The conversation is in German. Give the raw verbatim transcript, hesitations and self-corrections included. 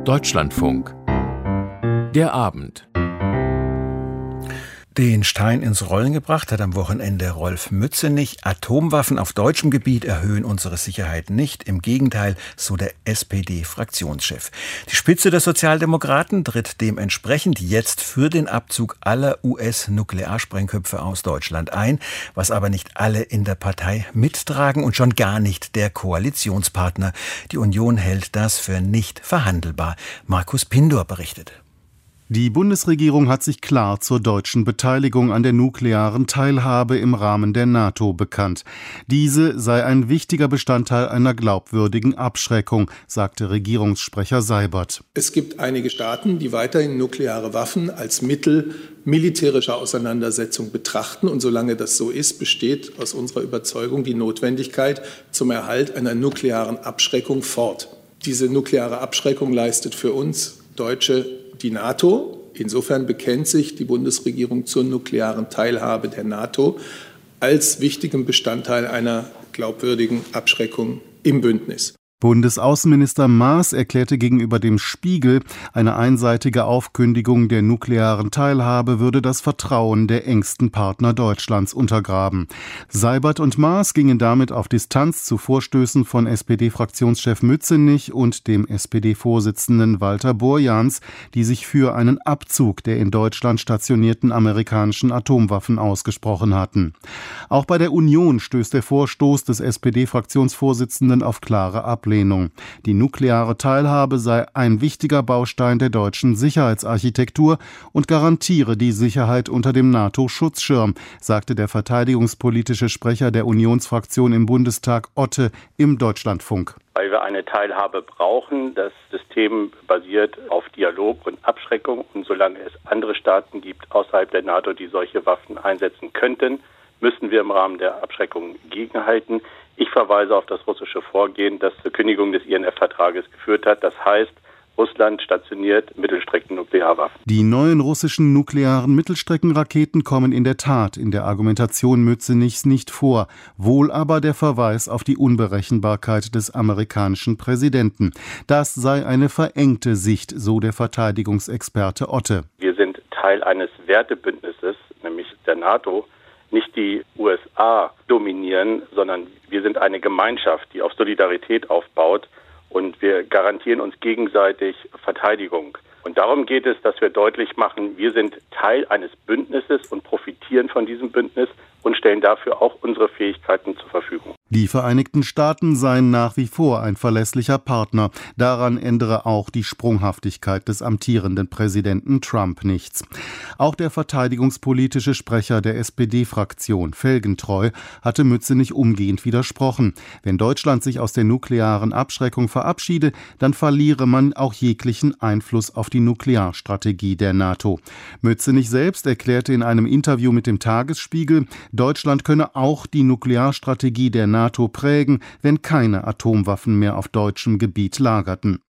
Deutschlandfunk. Der Abend. Den Stein ins Rollen gebracht hat am Wochenende Rolf Mützenich. Atomwaffen auf deutschem Gebiet erhöhen unsere Sicherheit nicht. Im Gegenteil, so der S P D-Fraktionschef. Die Spitze der Sozialdemokraten tritt dementsprechend jetzt für den Abzug aller U S-Nuklearsprengköpfe aus Deutschland ein, was aber nicht alle in der Partei mittragen und schon gar nicht der Koalitionspartner. Die Union hält das für nicht verhandelbar. Markus Pindor berichtet. Die Bundesregierung hat sich klar zur deutschen Beteiligung an der nuklearen Teilhabe im Rahmen der NATO bekannt. Diese sei ein wichtiger Bestandteil einer glaubwürdigen Abschreckung, sagte Regierungssprecher Seibert. Es gibt einige Staaten, die weiterhin nukleare Waffen als Mittel militärischer Auseinandersetzung betrachten. Und solange das so ist, besteht aus unserer Überzeugung die Notwendigkeit zum Erhalt einer nuklearen Abschreckung fort. Diese nukleare Abschreckung leistet für uns Deutsche die NATO. Insofern bekennt sich die Bundesregierung zur nuklearen Teilhabe der NATO als wichtigem Bestandteil einer glaubwürdigen Abschreckung im Bündnis. Bundesaußenminister Maas erklärte gegenüber dem Spiegel, eine einseitige Aufkündigung der nuklearen Teilhabe würde das Vertrauen der engsten Partner Deutschlands untergraben. Seibert und Maas gingen damit auf Distanz zu Vorstößen von S P D-Fraktionschef Mützenich und dem S P D-Vorsitzenden Walter Borjans, die sich für einen Abzug der in Deutschland stationierten amerikanischen Atomwaffen ausgesprochen hatten. Auch bei der Union stößt der Vorstoß des S P D-Fraktionsvorsitzenden auf klare Ablehnung. Die nukleare Teilhabe sei ein wichtiger Baustein der deutschen Sicherheitsarchitektur und garantiere die Sicherheit unter dem NATO-Schutzschirm, sagte der verteidigungspolitische Sprecher der Unionsfraktion im Bundestag Otte im Deutschlandfunk. Weil wir eine Teilhabe brauchen. Das System basiert auf Dialog und Abschreckung. Und solange es andere Staaten gibt außerhalb der NATO, die solche Waffen einsetzen könnten, müssen wir im Rahmen der Abschreckung gegenhalten. Ich verweise auf das russische Vorgehen, das zur Kündigung des I N F-Vertrages geführt hat. Das heißt, Russland stationiert Mittelstrecken-Nuklearwaffen. Die neuen russischen nuklearen Mittelstreckenraketen kommen in der Tat in der Argumentation Mützenichs nicht vor, wohl aber der Verweis auf die Unberechenbarkeit des amerikanischen Präsidenten. Das sei eine verengte Sicht, so der Verteidigungsexperte Otte. Wir sind Teil eines Wertebündnisses, nämlich der NATO. Nicht die U S A dominieren, sondern wir sind eine Gemeinschaft, die auf Solidarität aufbaut und wir garantieren uns gegenseitig Verteidigung. Und darum geht es, dass wir deutlich machen, wir sind Teil eines Bündnisses und profitieren von diesem Bündnis und stellen dafür auch unsere Fähigkeiten zur Verfügung. Die Vereinigten Staaten seien nach wie vor ein verlässlicher Partner. Daran ändere auch die Sprunghaftigkeit des amtierenden Präsidenten Trump nichts. Auch der verteidigungspolitische Sprecher der S P D-Fraktion, Felgentreu, hatte Mützenich umgehend widersprochen. Wenn Deutschland sich aus der nuklearen Abschreckung verabschiede, dann verliere man auch jeglichen Einfluss auf die Nuklearstrategie der NATO. Mützenich selbst erklärte in einem Interview mit dem Tagesspiegel, Deutschland könne auch die Nuklearstrategie der NATO prägen, wenn keine Atomwaffen mehr auf deutschem Gebiet lagerten.